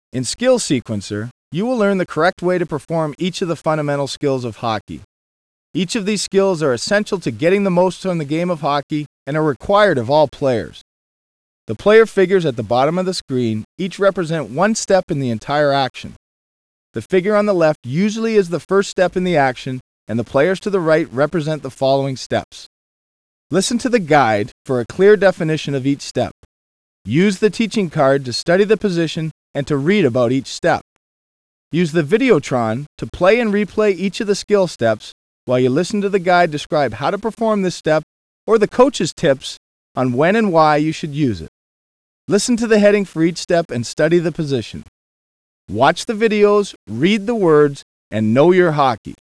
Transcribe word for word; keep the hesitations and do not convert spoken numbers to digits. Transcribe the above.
In Skill Sequencer, you will learn the correct way to perform each of the fundamental skills of hockey. Each of these skills are essential to getting the most from the game of hockey and are required of all players. The player figures at the bottom of the screen each represent one step in the entire action. The figure on the left usually is the first step in the action, and the players to the right represent the following steps. Listen to the guide for a clear definition of each step. Use the teaching card to study the position and to read about each step. Use the Videotron to play and replay each of the skill steps while you listen to the guide describe how to perform this step or the coach's tips on when and why you should use it. Listen to the heading for each step and study the position. Watch the videos, read the words, and know your hockey.